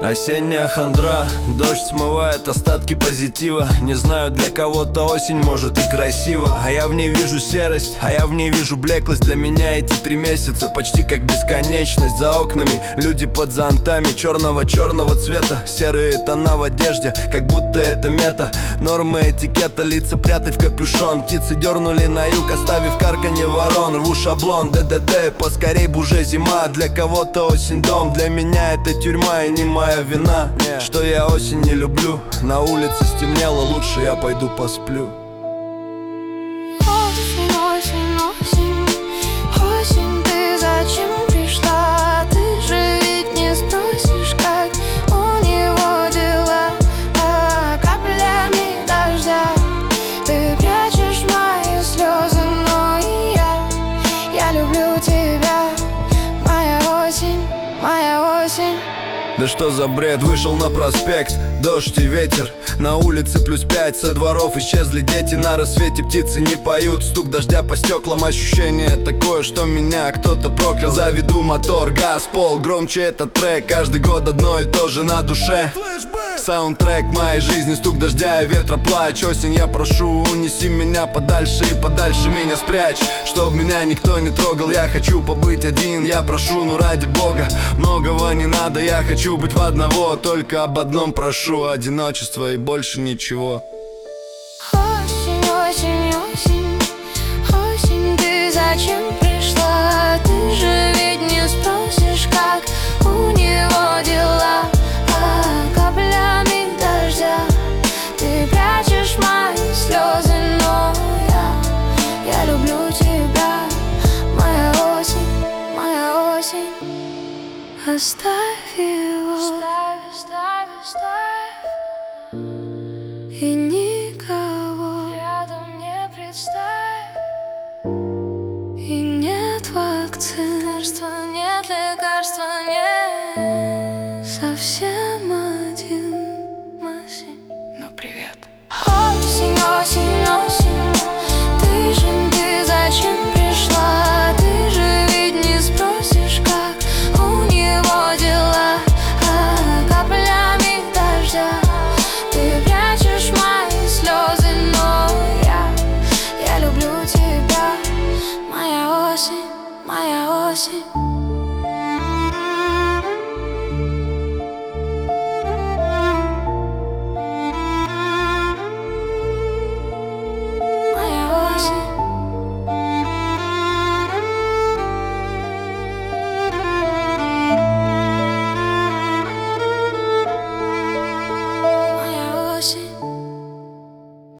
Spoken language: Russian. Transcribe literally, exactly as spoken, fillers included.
Осенняя хандра, дождь смывает остатки позитива. Не знаю, для кого-то осень может и красиво, а я в ней вижу серость, а я в ней вижу блеклость. Для меня эти три месяца почти как бесконечность. За окнами люди под зонтами черного-черного цвета, серые тона в одежде, как будто это мета. Нормы этикета, лица прятать в капюшон. Птицы дернули на юг, оставив карканье ворон. Рву шаблон, ДДД, поскорей б уже зима. Для кого-то осень дом, для меня это тюрьма. И не моя вина, что я осень не люблю. На улице стемнело, лучше я пойду посплю. Осень, осень, осень, осень, ты зачем пришла? Ты же ведь не спросишь, как у него дела. А каплями дождя ты прячешь мои слезы, но и я, я люблю тебя. Моя осень, моя осень. Да что за бред, вышел на проспект, дождь и ветер. На улице плюс пять, со дворов исчезли дети. На рассвете птицы не поют, стук дождя по стеклам. Ощущение такое, что меня кто-то проклял. Заведу мотор, газ, пол, громче этот трек. Каждый год одно и то же на душе. Саундтрек моей жизни, стук дождя и ветра, плач. Осень, я прошу, унеси меня подальше и подальше меня спрячь, чтоб меня никто не трогал. Я хочу побыть один, я прошу, ну ради бога, многого не надо. Я хочу быть в одного, только об одном прошу: одиночество и больше ничего. Осень, осень, осень, осень, ты зачем пришла? Ты же ведь не спросишь, как у него дела. А каплями дождя ты прячешь мои слезы, но я, я люблю тебя. Моя осень, моя осень. Оставь его, оставь, оставь, оставь. И никого рядом не представь. И нет вакцин, что нет лекарств.